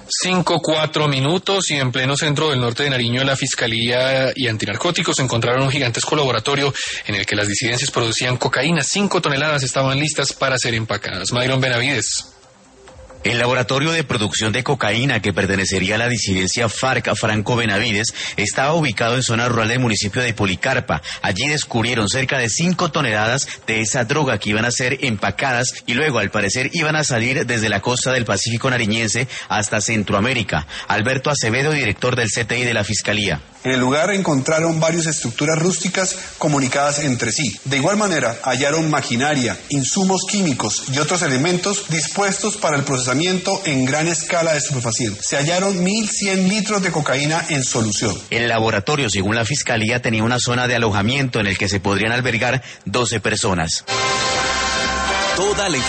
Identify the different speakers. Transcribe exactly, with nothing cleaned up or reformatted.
Speaker 1: Cinco, cuatro minutos y en pleno centro del norte de Nariño, la Fiscalía y Antinarcóticos encontraron un gigantesco laboratorio en el que las disidencias producían cocaína. Cinco toneladas estaban listas para ser empacadas. Mayron Benavides.
Speaker 2: El laboratorio de producción de cocaína que pertenecería a la disidencia FARC Franco Benavides estaba ubicado en zona rural del municipio de Policarpa. Allí descubrieron cerca de cinco toneladas de esa droga que iban a ser empacadas y luego al parecer iban a salir desde la costa del Pacífico nariñense hasta Centroamérica. Alberto Acevedo, director del C T I de la Fiscalía.
Speaker 3: En el lugar encontraron varias estructuras rústicas comunicadas entre sí. De igual manera, hallaron maquinaria, insumos químicos y otros elementos dispuestos para el procesamiento en gran escala de estupefacientes. Se hallaron mil cien litros de cocaína en solución.
Speaker 2: El laboratorio, según la Fiscalía, tenía una zona de alojamiento en el que se podrían albergar doce personas. Toda la